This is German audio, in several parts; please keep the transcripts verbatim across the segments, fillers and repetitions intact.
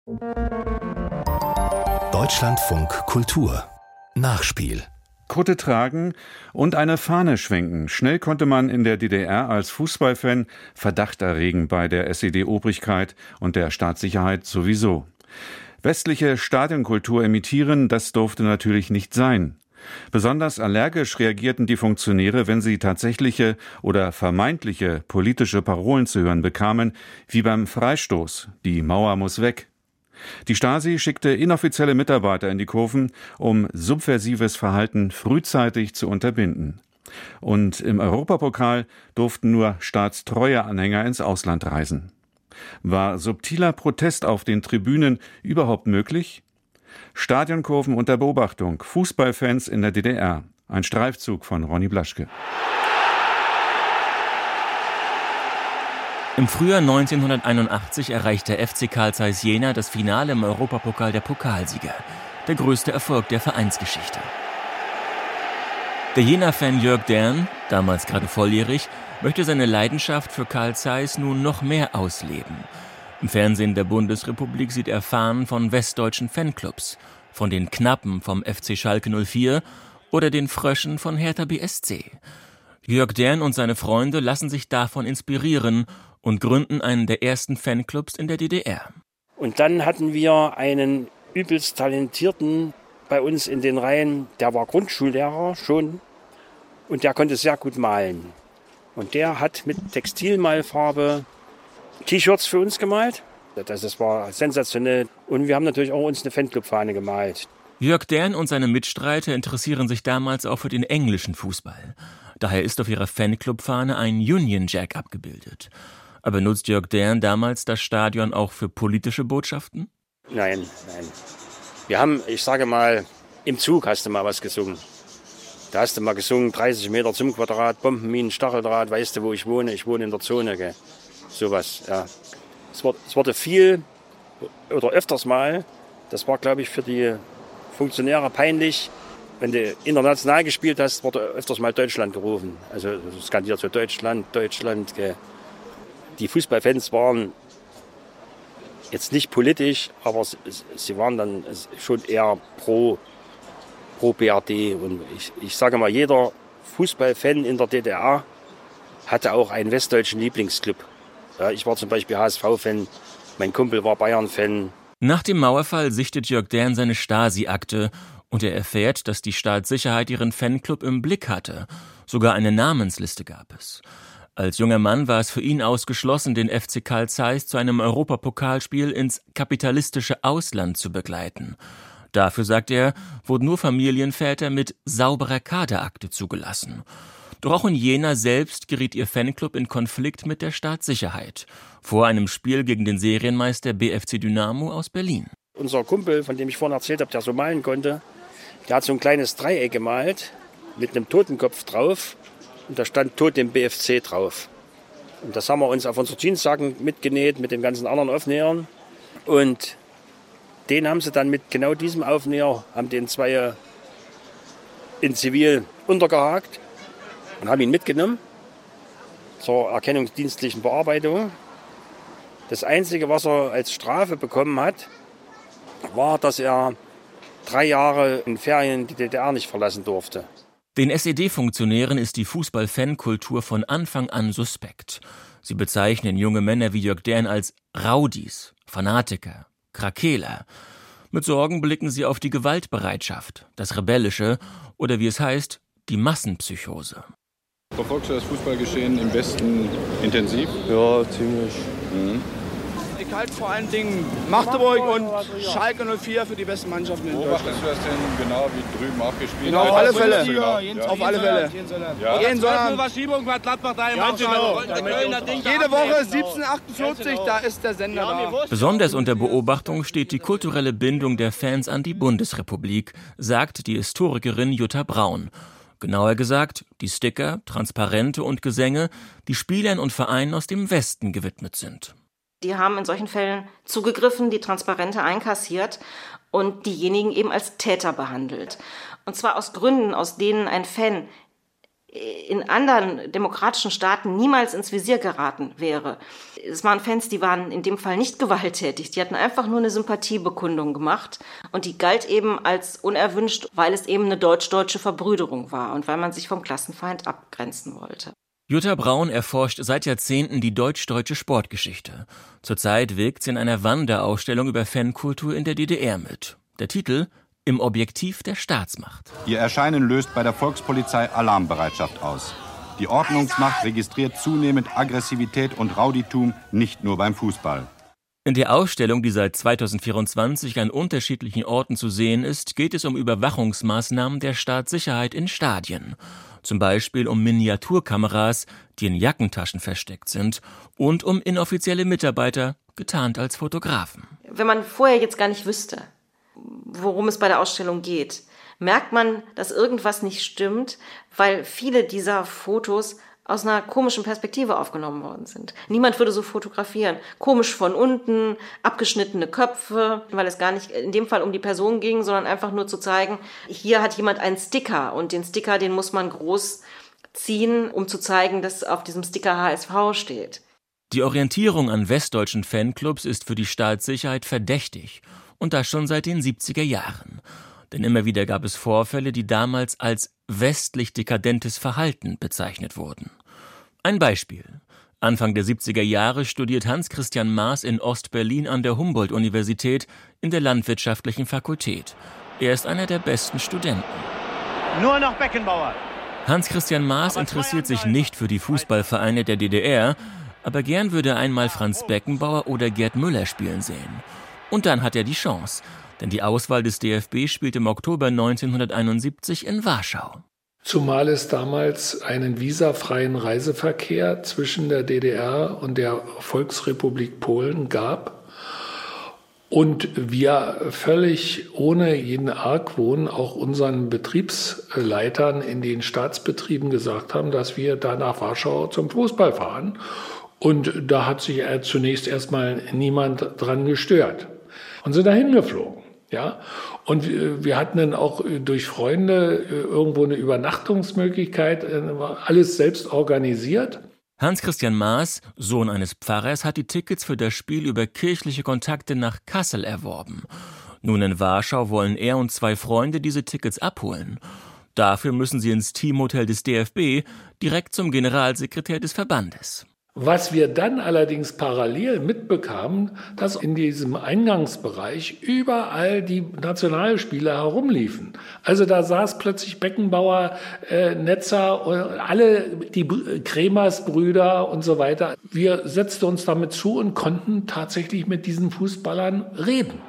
Deutschlandfunk Kultur Nachspiel. Kutte tragen und eine Fahne schwenken. Schnell konnte man in der D D R als Fußballfan Verdacht erregen bei der S E D-Obrigkeit und der Staatssicherheit sowieso. Westliche Stadionkultur imitieren, das durfte natürlich nicht sein. Besonders allergisch reagierten die Funktionäre, wenn sie tatsächliche oder vermeintliche politische Parolen zu hören bekamen, wie beim Freistoß: Die Mauer muss weg. Die Stasi schickte inoffizielle Mitarbeiter in die Kurven, um subversives Verhalten frühzeitig zu unterbinden. Und im Europapokal durften nur staatstreue Anhänger ins Ausland reisen. War subtiler Protest auf den Tribünen überhaupt möglich? Stadionkurven unter Beobachtung, Fußballfans in der D D R. Ein Streifzug von Ronny Blaschke. Im Frühjahr neunzehnhunderteinundachtzig erreicht der F C Carl Zeiss Jena das Finale im Europapokal der Pokalsieger. Der größte Erfolg der Vereinsgeschichte. Der Jena-Fan Jörg Dern, damals gerade volljährig, möchte seine Leidenschaft für Carl Zeiss nun noch mehr ausleben. Im Fernsehen der Bundesrepublik sieht er Fahnen von westdeutschen Fanclubs, von den Knappen vom F C Schalke null vier oder den Fröschen von Hertha B S C. Jörg Dern und seine Freunde lassen sich davon inspirieren und gründen einen der ersten Fanclubs in der D D R. Und dann hatten wir einen übelst talentierten bei uns in den Reihen, der war Grundschullehrer schon und der konnte sehr gut malen. Und der hat mit Textilmalfarbe T-Shirts für uns gemalt. Das, das war sensationell. Und wir haben natürlich auch uns eine Fanclub-Fahne gemalt. Jörg Dern und seine Mitstreiter interessieren sich damals auch für den englischen Fußball. Daher ist auf ihrer Fanclub-Fahne ein Union Jack abgebildet. Aber nutzt Jörg Dern damals das Stadion auch für politische Botschaften? Nein, nein. Wir haben, ich sage mal, im Zug hast du mal was gesungen. Da hast du mal gesungen, dreißig Meter zum Quadrat, Bombenminen, Stacheldraht, weißt du, wo ich wohne? Ich wohne in der Zone, gell? Sowas, ja. Es wurde, es wurde viel oder öfters mal, das war, glaube ich, für die Funktionäre peinlich, wenn du international gespielt hast, wurde öfters mal Deutschland gerufen. Also skandiert so Deutschland, Deutschland. Gell. Die Fußballfans waren jetzt nicht politisch, aber sie waren dann schon eher pro, pro B R D. Und ich, ich sage mal, jeder Fußballfan in der D D R hatte auch einen westdeutschen Lieblingsclub. Ja, ich war zum Beispiel H S V-Fan, mein Kumpel war Bayern-Fan. Nach dem Mauerfall sichtet Jörg Dern seine Stasi-Akte und er erfährt, dass die Staatssicherheit ihren Fanclub im Blick hatte. Sogar eine Namensliste gab es. Als junger Mann war es für ihn ausgeschlossen, den F C Carl Zeiss zu einem Europapokalspiel ins kapitalistische Ausland zu begleiten. Dafür, sagt er, wurden nur Familienväter mit sauberer Kaderakte zugelassen. Doch auch in Jena selbst geriet ihr Fanclub in Konflikt mit der Staatssicherheit. Vor einem Spiel gegen den Serienmeister B F C Dynamo aus Berlin. Unser Kumpel, von dem ich vorhin erzählt habe, der so malen konnte, der hat so ein kleines Dreieck gemalt mit einem Totenkopf drauf und da stand Tod dem B F C drauf. Und das haben wir uns auf unsere Jeanssacken mitgenäht mit den ganzen anderen Aufnähern. Und den haben sie dann mit genau diesem Aufnäher, haben den zwei in Zivil untergehakt und haben ihn mitgenommen zur erkennungsdienstlichen Bearbeitung. Das Einzige, was er als Strafe bekommen hat, war, dass er drei Jahre in Ferien die D D R nicht verlassen durfte. Den S E D-Funktionären ist die Fußball-Fankultur von Anfang an suspekt. Sie bezeichnen junge Männer wie Jörg Dern als Raudis, Fanatiker, Krakeler. Mit Sorgen blicken sie auf die Gewaltbereitschaft, das Rebellische oder wie es heißt, die Massenpsychose. Verfolgst du das Fußballgeschehen im Westen intensiv? Ja, ziemlich. Mhm. Ich halte vor allen Dingen Magdeburg und Schalke null vier für die besten Mannschaften in Deutschland. Beobachtest du das denn genau wie drüben auch gespielt? Genau, auf alle Fälle. Genau. Ja. Auf alle Fälle. Ja. Jeden Sonntag. Verschiebung bei Gladbach da im Ja, genau. Jede Woche siebzehn achtundvierzig, da ist der Sender da. Besonders unter Beobachtung steht die kulturelle Bindung der Fans an die Bundesrepublik, sagt die Historikerin Jutta Braun. Genauer gesagt, die Sticker, Transparente und Gesänge, die Spielern und Vereinen aus dem Westen gewidmet sind. Die haben in solchen Fällen zugegriffen, die Transparente einkassiert und diejenigen eben als Täter behandelt. Und zwar aus Gründen, aus denen ein Fan in anderen demokratischen Staaten niemals ins Visier geraten wäre. Es waren Fans, die waren in dem Fall nicht gewalttätig. Die hatten einfach nur eine Sympathiebekundung gemacht und die galt eben als unerwünscht, weil es eben eine deutsch-deutsche Verbrüderung war und weil man sich vom Klassenfeind abgrenzen wollte. Jutta Braun erforscht seit Jahrzehnten die deutsch-deutsche Sportgeschichte. Zurzeit wirkt sie in einer Wanderausstellung über Fankultur in der D D R mit. Der Titel: Im Objektiv der Staatsmacht. Ihr Erscheinen löst bei der Volkspolizei Alarmbereitschaft aus. Die Ordnungsmacht registriert zunehmend Aggressivität und Rowdytum, nicht nur beim Fußball. In der Ausstellung, die seit zweitausendvierundzwanzig an unterschiedlichen Orten zu sehen ist, geht es um Überwachungsmaßnahmen der Staatssicherheit in Stadien. Zum Beispiel um Miniaturkameras, die in Jackentaschen versteckt sind, und um inoffizielle Mitarbeiter, getarnt als Fotografen. Wenn man vorher jetzt gar nicht wüsste, worum es bei der Ausstellung geht, merkt man, dass irgendwas nicht stimmt, weil viele dieser Fotos aus einer komischen Perspektive aufgenommen worden sind. Niemand würde so fotografieren. Komisch von unten, abgeschnittene Köpfe, weil es gar nicht in dem Fall um die Person ging, sondern einfach nur zu zeigen, hier hat jemand einen Sticker und den Sticker, den muss man groß ziehen, um zu zeigen, dass auf diesem Sticker H S V steht. Die Orientierung an westdeutschen Fanclubs ist für die Staatssicherheit verdächtig. Und das schon seit den siebziger Jahren. Denn immer wieder gab es Vorfälle, die damals als westlich dekadentes Verhalten bezeichnet wurden. Ein Beispiel. Anfang der siebziger Jahre studiert Hans-Christian Maas in Ost-Berlin an der Humboldt-Universität in der Landwirtschaftlichen Fakultät. Er ist einer der besten Studenten. Nur noch Beckenbauer. Hans-Christian Maas interessiert sich nicht für die Fußballvereine der D D R, aber gern würde er einmal Franz Beckenbauer oder Gerd Müller spielen sehen. Und dann hat er die Chance, denn die Auswahl des D F B spielt im Oktober neunzehnhunderteinundsiebzig in Warschau. Zumal es damals einen visafreien Reiseverkehr zwischen der D D R und der Volksrepublik Polen gab und wir völlig ohne jeden Argwohn auch unseren Betriebsleitern in den Staatsbetrieben gesagt haben, dass wir da nach Warschau zum Fußball fahren. Und da hat sich zunächst erstmal niemand dran gestört. Und sind dahin geflogen. Ja? Und wir hatten dann auch durch Freunde irgendwo eine Übernachtungsmöglichkeit, alles selbst organisiert. Hans-Christian Maas, Sohn eines Pfarrers, hat die Tickets für das Spiel über kirchliche Kontakte nach Kassel erworben. Nun in Warschau wollen er und zwei Freunde diese Tickets abholen. Dafür müssen sie ins Teamhotel des D F B, direkt zum Generalsekretär des Verbandes. Was wir dann allerdings parallel mitbekamen, dass in diesem Eingangsbereich überall die Nationalspieler herumliefen. Also da saß plötzlich Beckenbauer, äh, Netzer, alle die Kremers-Brüder und so weiter. Wir setzten uns damit zu und konnten tatsächlich mit diesen Fußballern reden.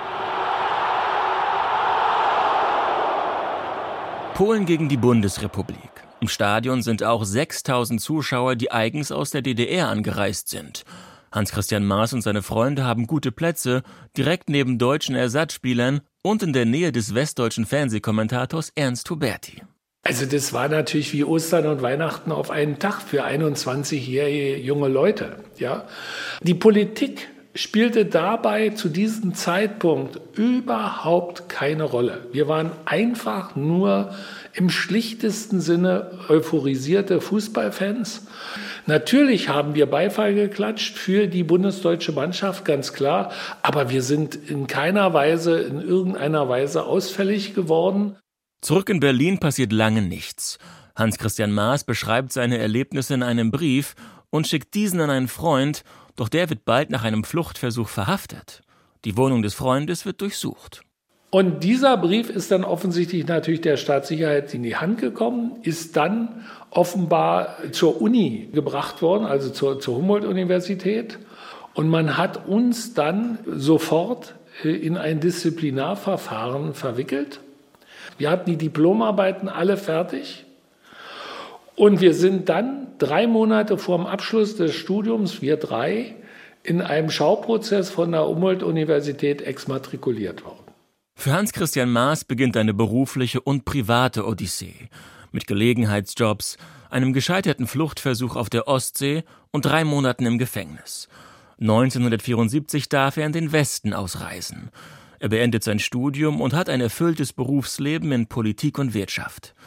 Polen gegen die Bundesrepublik. Im Stadion sind auch sechstausend Zuschauer, die eigens aus der D D R angereist sind. Hans-Christian Maas und seine Freunde haben gute Plätze, direkt neben deutschen Ersatzspielern und in der Nähe des westdeutschen Fernsehkommentators Ernst Huberti. Also das war natürlich wie Ostern und Weihnachten auf einen Tag für einundzwanzigjährige junge Leute. Ja? Die Politik spielte dabei zu diesem Zeitpunkt überhaupt keine Rolle. Wir waren einfach nur im schlichtesten Sinne euphorisierte Fußballfans. Natürlich haben wir Beifall geklatscht für die bundesdeutsche Mannschaft, ganz klar. Aber wir sind in keiner Weise, in irgendeiner Weise ausfällig geworden. Zurück in Berlin passiert lange nichts. Hans-Christian Maas beschreibt seine Erlebnisse in einem Brief und schickt diesen an einen Freund, doch der wird bald nach einem Fluchtversuch verhaftet. Die Wohnung des Freundes wird durchsucht. Und dieser Brief ist dann offensichtlich natürlich der Staatssicherheit in die Hand gekommen, ist dann offenbar zur Uni gebracht worden, also zur, zur Humboldt-Universität. Und man hat uns dann sofort in ein Disziplinarverfahren verwickelt. Wir hatten die Diplomarbeiten alle fertig. Und wir sind dann drei Monate vor dem Abschluss des Studiums, wir drei, in einem Schauprozess von der Humboldt-Universität exmatrikuliert worden. Für Hans-Christian Maas beginnt eine berufliche und private Odyssee. Mit Gelegenheitsjobs, einem gescheiterten Fluchtversuch auf der Ostsee und drei Monaten im Gefängnis. neunzehnhundertvierundsiebzig darf er in den Westen ausreisen. Er beendet sein Studium und hat ein erfülltes Berufsleben in Politik und Wirtschaft.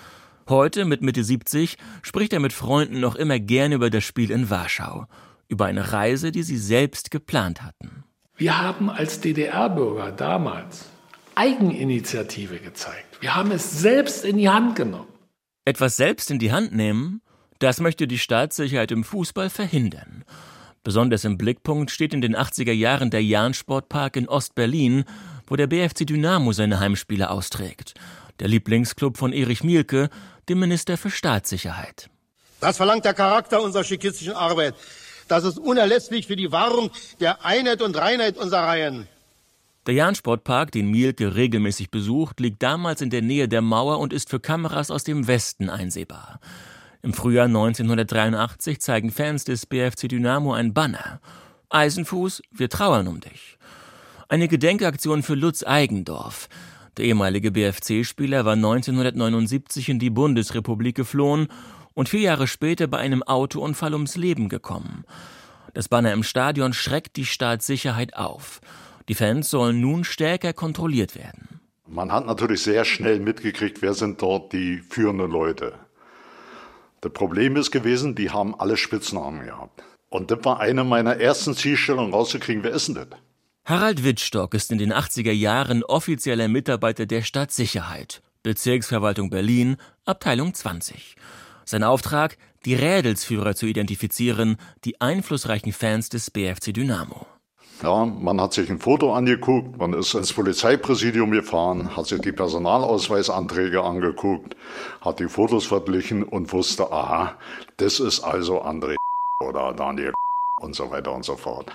Heute, mit Mitte siebzig, spricht er mit Freunden noch immer gerne über das Spiel in Warschau. Über eine Reise, die sie selbst geplant hatten. Wir haben als D D R-Bürger damals Eigeninitiative gezeigt. Wir haben es selbst in die Hand genommen. Etwas selbst in die Hand nehmen, das möchte die Staatssicherheit im Fußball verhindern. Besonders im Blickpunkt steht in den achtziger Jahren der Jahn-Sportpark in Ost-Berlin, wo der B F C Dynamo seine Heimspiele austrägt. Der Lieblingsclub von Erich Mielke, dem Minister für Staatssicherheit. Das verlangt der Charakter unserer schickistischen Arbeit. Das ist unerlässlich für die Wahrung der Einheit und Reinheit unserer Reihen. Der Jahn-Sportpark, den Mielke regelmäßig besucht, liegt damals in der Nähe der Mauer und ist für Kameras aus dem Westen einsehbar. Im Frühjahr neunzehnhundertdreiundachtzig zeigen Fans des B F C Dynamo ein Banner. Eisenfuß, wir trauern um dich. Eine Gedenkaktion für Lutz Eigendorf. Der ehemalige B F C-Spieler war neunzehnhundertneunundsiebzig in die Bundesrepublik geflohen und vier Jahre später bei einem Autounfall ums Leben gekommen. Das Banner im Stadion schreckt die Staatssicherheit auf. Die Fans sollen nun stärker kontrolliert werden. Man hat natürlich sehr schnell mitgekriegt, wer sind dort die führenden Leute. Das Problem ist gewesen, die haben alle Spitznamen gehabt. Und das war eine meiner ersten Zielstellungen, rauszukriegen, wer ist denn das? Harald Wittstock ist in den achtziger Jahren offizieller Mitarbeiter der Stadtsicherheit, Bezirksverwaltung Berlin, Abteilung zwanzig. Sein Auftrag, die Rädelsführer zu identifizieren, die einflussreichen Fans des B F C Dynamo. Ja, man hat sich ein Foto angeguckt, man ist ins Polizeipräsidium gefahren, hat sich die Personalausweisanträge angeguckt, hat die Fotos verglichen und wusste, aha, das ist also André oder Daniel und so weiter und so fort.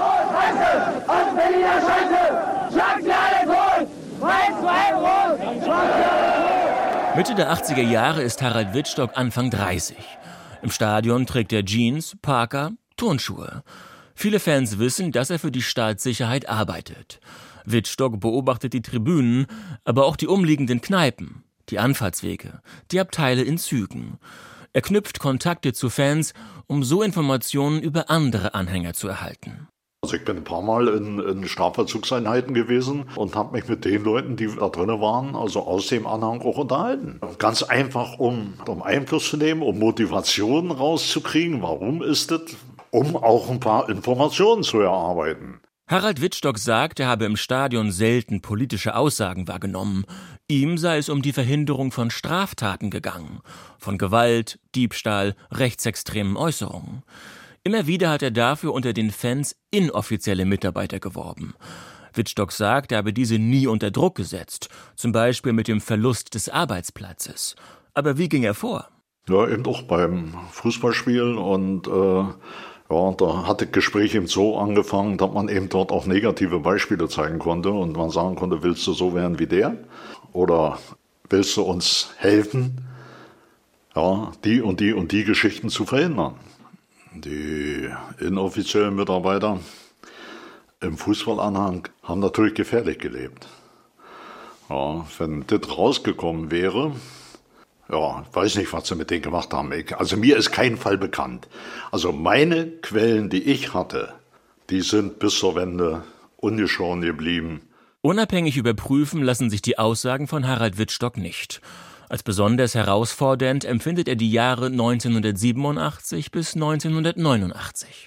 Mitte der achtziger Jahre ist Harald Wittstock Anfang dreißig. Im Stadion trägt er Jeans, Parker, Turnschuhe. Viele Fans wissen, dass er für die Staatssicherheit arbeitet. Wittstock beobachtet die Tribünen, aber auch die umliegenden Kneipen, die Anfahrtswege, die Abteile in Zügen. Er knüpft Kontakte zu Fans, um so Informationen über andere Anhänger zu erhalten. Also ich bin ein paar Mal in, in Strafvollzugseinheiten gewesen und habe mich mit den Leuten, die da drin waren, also aus dem Anhang auch unterhalten. Ganz einfach, um, um Einfluss zu nehmen, um Motivation rauszukriegen. Warum ist das? Um auch ein paar Informationen zu erarbeiten. Harald Wittstock sagt, er habe im Stadion selten politische Aussagen wahrgenommen. Ihm sei es um die Verhinderung von Straftaten gegangen, von Gewalt, Diebstahl, rechtsextremen Äußerungen. Immer wieder hat er dafür unter den Fans inoffizielle Mitarbeiter geworben. Wittstock sagt, er habe diese nie unter Druck gesetzt, zum Beispiel mit dem Verlust des Arbeitsplatzes. Aber wie ging er vor? Ja, eben auch beim Fußballspielen und äh Ja, da hat das Gespräch eben so angefangen, dass man eben dort auch negative Beispiele zeigen konnte und man sagen konnte, willst du so werden wie der? Oder willst du uns helfen, ja, die und die und die Geschichten zu verhindern? Die inoffiziellen Mitarbeiter im Fußballanhang haben natürlich gefährlich gelebt. Ja, wenn das rausgekommen wäre, ja, ich weiß nicht, was sie mit denen gemacht haben. Ich, also mir ist kein Fall bekannt. Also meine Quellen, die ich hatte, die sind bis zur Wende ungeschoren geblieben. Unabhängig überprüfen lassen sich die Aussagen von Harald Wittstock nicht. Als besonders herausfordernd empfindet er die Jahre neunzehnhundertsiebenundachtzig bis neunzehnhundertneunundachtzig.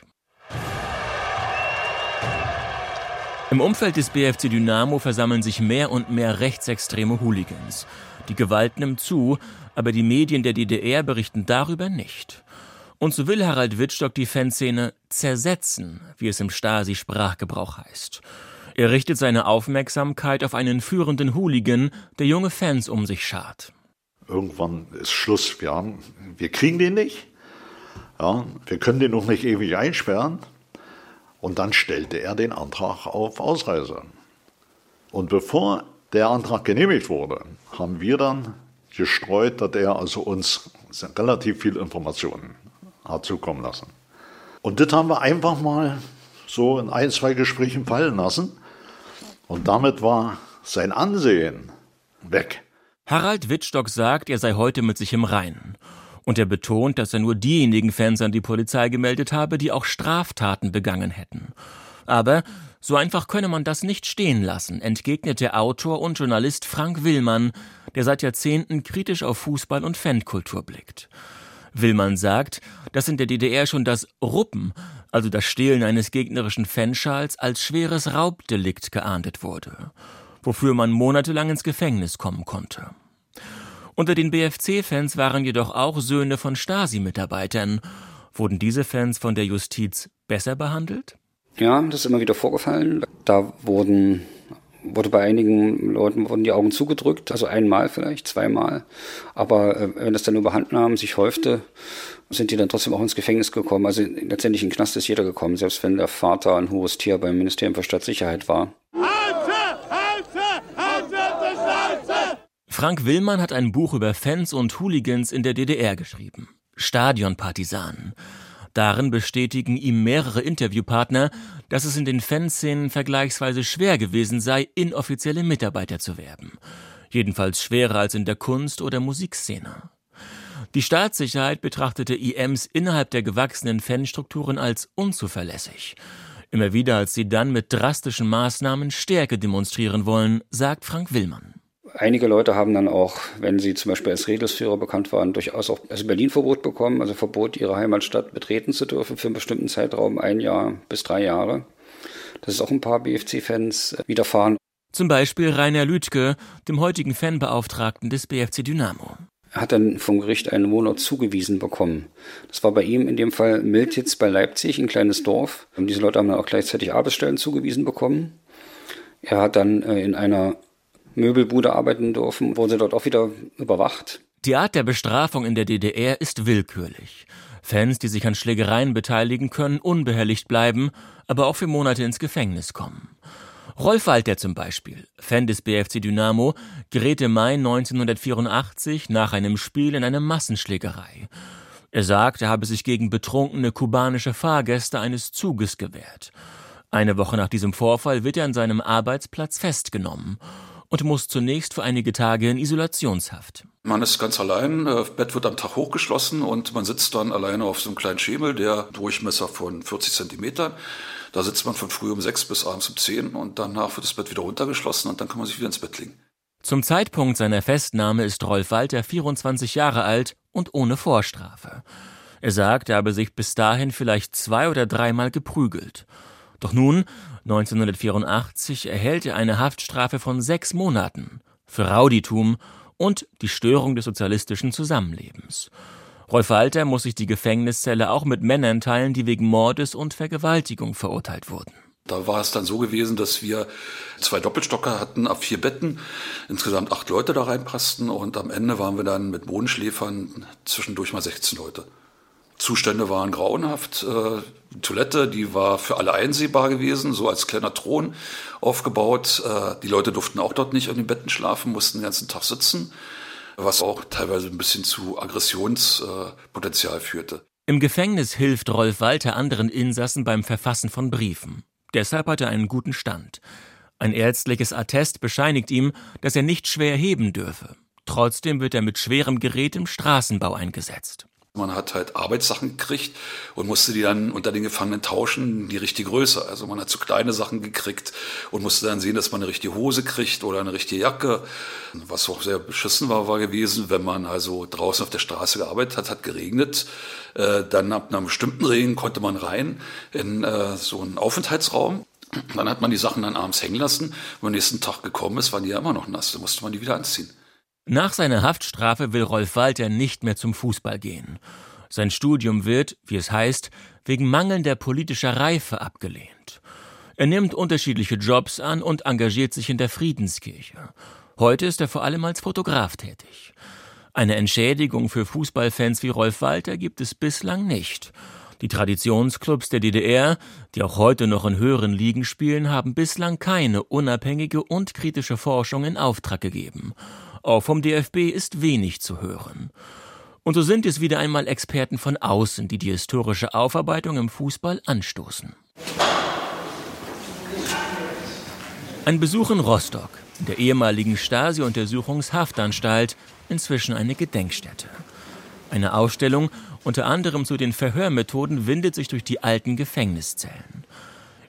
Im Umfeld des B F C Dynamo versammeln sich mehr und mehr rechtsextreme Hooligans. Die Gewalt nimmt zu, aber die Medien der D D R berichten darüber nicht. Und so will Harald Wittstock die Fanszene zersetzen, wie es im Stasi-Sprachgebrauch heißt. Er richtet seine Aufmerksamkeit auf einen führenden Hooligan, der junge Fans um sich schart. Irgendwann ist Schluss. Wir, haben, wir kriegen den nicht. Ja, wir können den noch nicht ewig einsperren. Und dann stellte er den Antrag auf Ausreise. Und bevor der Antrag genehmigt wurde, haben wir dann gestreut, dass er also uns relativ viel Informationen hat zukommen lassen. Und das haben wir einfach mal so in ein, zwei Gesprächen fallen lassen. Und damit war sein Ansehen weg. Harald Wittstock sagt, er sei heute mit sich im Reinen. Und er betont, dass er nur diejenigen Fans an die Polizei gemeldet habe, die auch Straftaten begangen hätten. Aber So einfach könne man das nicht stehen lassen, entgegnet der Autor und Journalist Frank Willmann, der seit Jahrzehnten kritisch auf Fußball und Fankultur blickt. Willmann sagt, dass in der D D R schon das Ruppen, also das Stehlen eines gegnerischen Fanschals, als schweres Raubdelikt geahndet wurde, wofür man monatelang ins Gefängnis kommen konnte. Unter den B F C-Fans waren jedoch auch Söhne von Stasi-Mitarbeitern. Wurden diese Fans von der Justiz besser behandelt? Ja, das ist immer wieder vorgefallen. Da wurden, wurde bei einigen Leuten wurden die Augen zugedrückt, also einmal vielleicht, zweimal. Aber äh, wenn das dann überhand nahm, sich häufte, sind die dann trotzdem auch ins Gefängnis gekommen. Also letztendlich in den Knast ist jeder gekommen, selbst wenn der Vater ein hohes Tier beim Ministerium für Staatssicherheit war. Frank Willmann hat ein Buch über Fans und Hooligans in der D D R geschrieben. Stadionpartisanen. Darin bestätigen ihm mehrere Interviewpartner, dass es in den Fanszenen vergleichsweise schwer gewesen sei, inoffizielle Mitarbeiter zu werben. Jedenfalls schwerer als in der Kunst- oder Musikszene. Die Staatssicherheit betrachtete I Ms innerhalb der gewachsenen Fanstrukturen als unzuverlässig. Immer wieder, als sie dann mit drastischen Maßnahmen Stärke demonstrieren wollen, sagt Frank Willmann. Einige Leute haben dann auch, wenn sie zum Beispiel als Redelsführer bekannt waren, durchaus auch also Berlin-Verbot bekommen, also Verbot, ihre Heimatstadt betreten zu dürfen für einen bestimmten Zeitraum, ein Jahr bis drei Jahre. Das ist auch ein paar B F C-Fans widerfahren. Zum Beispiel Rainer Lütke, dem heutigen Fanbeauftragten des B F C Dynamo. Er hat dann vom Gericht einen Wohnort zugewiesen bekommen. Das war bei ihm in dem Fall Miltitz bei Leipzig, ein kleines Dorf. Und diese Leute haben dann auch gleichzeitig Arbeitsstellen zugewiesen bekommen. Er hat dann in einer Möbelbude arbeiten dürfen, wurden sie dort auch wieder überwacht. Die Art der Bestrafung in der D D R ist willkürlich. Fans, die sich an Schlägereien beteiligen, können unbehelligt bleiben, aber auch für Monate ins Gefängnis kommen. Rolf Walter zum Beispiel, Fan des B F C Dynamo, gerät im Mai neunzehnhundertvierundachtzig nach einem Spiel in eine Massenschlägerei. Er sagt, er habe sich gegen betrunkene kubanische Fahrgäste eines Zuges gewehrt. Eine Woche nach diesem Vorfall wird er an seinem Arbeitsplatz festgenommen und muss zunächst für einige Tage in Isolationshaft. Man ist ganz allein, das Bett wird am Tag hochgeschlossen und man sitzt dann alleine auf so einem kleinen Schemel, der Durchmesser von vierzig Zentimetern. Da sitzt man von früh um sechs bis abends um zehn und danach wird das Bett wieder runtergeschlossen und dann kann man sich wieder ins Bett legen. Zum Zeitpunkt seiner Festnahme ist Rolf Walter vierundzwanzig Jahre alt und ohne Vorstrafe. Er sagt, er habe sich bis dahin vielleicht zwei- oder dreimal geprügelt. Doch nun, neunzehnhundertvierundachtzig, erhält er eine Haftstrafe von sechs Monaten für Rauditum und die Störung des sozialistischen Zusammenlebens. Rolf Walter muss sich die Gefängniszelle auch mit Männern teilen, die wegen Mordes und Vergewaltigung verurteilt wurden. Da war es dann so gewesen, dass wir zwei Doppelstocker hatten, ab vier Betten, insgesamt acht Leute da reinpassten und am Ende waren wir dann mit Bodenschläfern zwischendurch mal sechzehn Leute. Zustände waren grauenhaft. Äh, die Toilette, die war für alle einsehbar gewesen, so als kleiner Thron aufgebaut. Äh, die Leute durften auch dort nicht in den Betten schlafen, mussten den ganzen Tag sitzen, was auch teilweise ein bisschen zu Aggressionspotenzial äh, führte. Im Gefängnis hilft Rolf Walter anderen Insassen beim Verfassen von Briefen. Deshalb hat er einen guten Stand. Ein ärztliches Attest bescheinigt ihm, dass er nicht schwer heben dürfe. Trotzdem wird er mit schwerem Gerät im Straßenbau eingesetzt. Man hat halt Arbeitssachen gekriegt und musste die dann unter den Gefangenen tauschen, die richtige Größe. Also man hat so kleine Sachen gekriegt und musste dann sehen, dass man eine richtige Hose kriegt oder eine richtige Jacke. Was auch sehr beschissen war, war gewesen, wenn man also draußen auf der Straße gearbeitet hat, hat geregnet. Äh, dann ab einem bestimmten Regen konnte man rein in äh, so einen Aufenthaltsraum. Dann hat man die Sachen dann abends hängen lassen. Und am nächsten Tag gekommen ist, waren die ja immer noch nass. Da musste man die wieder anziehen. Nach seiner Haftstrafe will Rolf Walter nicht mehr zum Fußball gehen. Sein Studium wird, wie es heißt, wegen mangelnder politischer Reife abgelehnt. Er nimmt unterschiedliche Jobs an und engagiert sich in der Friedenskirche. Heute ist er vor allem als Fotograf tätig. Eine Entschädigung für Fußballfans wie Rolf Walter gibt es bislang nicht. Die Traditionsclubs der D D R, die auch heute noch in höheren Ligen spielen, haben bislang keine unabhängige und kritische Forschung in Auftrag gegeben. Auch vom D F B ist wenig zu hören. Und so sind es wieder einmal Experten von außen, die die historische Aufarbeitung im Fußball anstoßen. Ein Besuch in Rostock, in der ehemaligen Stasi-Untersuchungshaftanstalt, inzwischen eine Gedenkstätte. Eine Ausstellung, unter anderem zu den Verhörmethoden, windet sich durch die alten Gefängniszellen.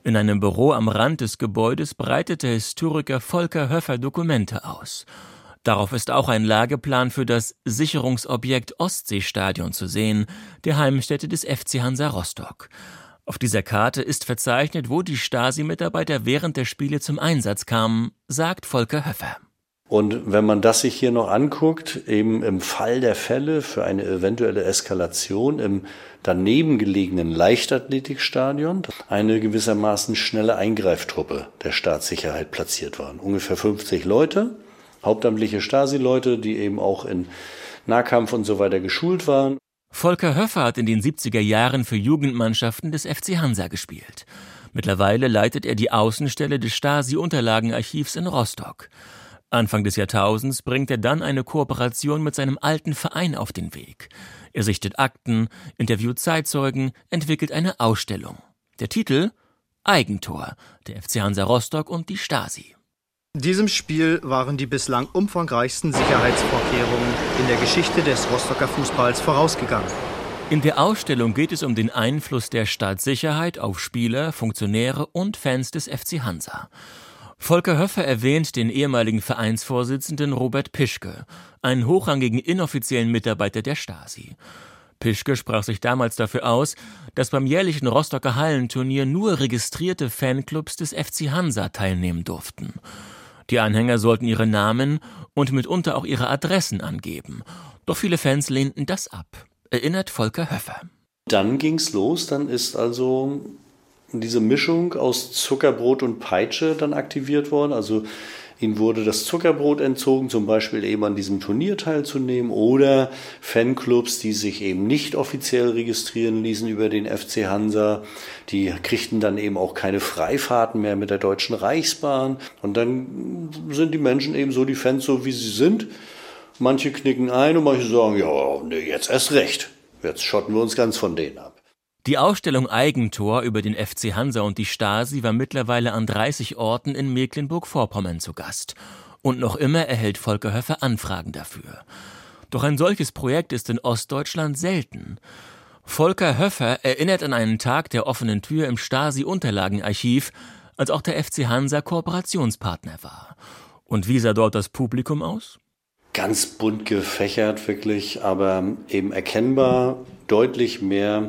In einem Büro am Rand des Gebäudes breitet der Historiker Volker Höffer Dokumente aus. Darauf ist auch ein Lageplan für das Sicherungsobjekt Ostseestadion zu sehen, der Heimstätte des F C Hansa Rostock. Auf dieser Karte ist verzeichnet, wo die Stasi-Mitarbeiter während der Spiele zum Einsatz kamen, sagt Volker Höffer. Und wenn man das sich hier noch anguckt, eben im Fall der Fälle für eine eventuelle Eskalation im daneben gelegenen Leichtathletikstadion eine gewissermaßen schnelle Eingreiftruppe der Staatssicherheit platziert waren. Ungefähr fünfzig Leute, hauptamtliche Stasi-Leute, die eben auch in Nahkampf und so weiter geschult waren. Volker Höffer hat in den siebziger Jahren für Jugendmannschaften des F C Hansa gespielt. Mittlerweile leitet er die Außenstelle des Stasi-Unterlagenarchivs in Rostock. Anfang des Jahrtausends bringt er dann eine Kooperation mit seinem alten Verein auf den Weg. Er sichtet Akten, interviewt Zeitzeugen, entwickelt eine Ausstellung. Der Titel: Eigentor, der F C Hansa Rostock und die Stasi. Diesem Spiel waren die bislang umfangreichsten Sicherheitsvorkehrungen in der Geschichte des Rostocker Fußballs vorausgegangen. In der Ausstellung geht es um den Einfluss der Staatssicherheit auf Spieler, Funktionäre und Fans des F C Hansa. Volker Höffer erwähnt den ehemaligen Vereinsvorsitzenden Robert Pischke, einen hochrangigen inoffiziellen Mitarbeiter der Stasi. Pischke sprach sich damals dafür aus, dass beim jährlichen Rostocker Hallenturnier nur registrierte Fanclubs des F C Hansa teilnehmen durften. Die Anhänger sollten ihre Namen und mitunter auch ihre Adressen angeben. Doch viele Fans lehnten das ab, erinnert Volker Höffer. Dann ging's los, dann ist also diese Mischung aus Zuckerbrot und Peitsche dann aktiviert worden. Also ihnen wurde das Zuckerbrot entzogen, zum Beispiel eben an diesem Turnier teilzunehmen, oder Fanclubs, die sich eben nicht offiziell registrieren ließen über den F C Hansa, die kriegten dann eben auch keine Freifahrten mehr mit der Deutschen Reichsbahn. Und dann sind die Menschen eben so, die Fans so wie sie sind. Manche knicken ein und manche sagen, ja, nee, jetzt erst recht. Jetzt schotten wir uns ganz von denen ab. Die Ausstellung Eigentor über den F C Hansa und die Stasi war mittlerweile an dreißig Orten in Mecklenburg-Vorpommern zu Gast. Und noch immer erhält Volker Höffer Anfragen dafür. Doch ein solches Projekt ist in Ostdeutschland selten. Volker Höffer erinnert an einen Tag der offenen Tür im Stasi-Unterlagenarchiv, als auch der F C Hansa Kooperationspartner war. Und wie sah dort das Publikum aus? Ganz bunt gefächert, wirklich, aber eben erkennbar deutlich mehr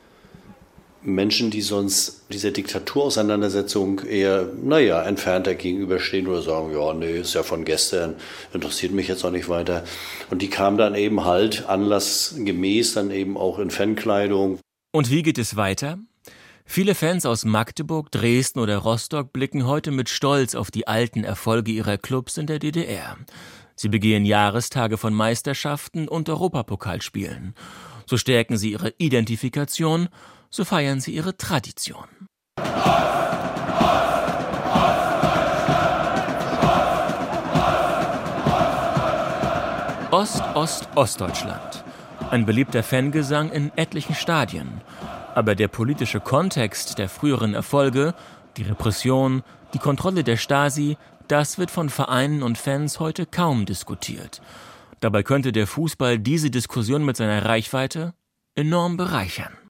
Menschen, die sonst dieser Diktaturauseinandersetzung eher, naja, entfernter gegenüberstehen oder sagen, ja, nee, ist ja von gestern, interessiert mich jetzt auch nicht weiter. Und die kamen dann eben halt anlassgemäß dann eben auch in Fankleidung. Und wie geht es weiter? Viele Fans aus Magdeburg, Dresden oder Rostock blicken heute mit Stolz auf die alten Erfolge ihrer Clubs in der D D R. Sie begehen Jahrestage von Meisterschaften und Europapokalspielen. So stärken sie ihre Identifikation, so feiern sie ihre Tradition. Ost, Ost, Ostdeutschland. Ein beliebter Fangesang in etlichen Stadien. Aber der politische Kontext der früheren Erfolge, die Repression, die Kontrolle der Stasi, das wird von Vereinen und Fans heute kaum diskutiert. Dabei könnte der Fußball diese Diskussion mit seiner Reichweite enorm bereichern.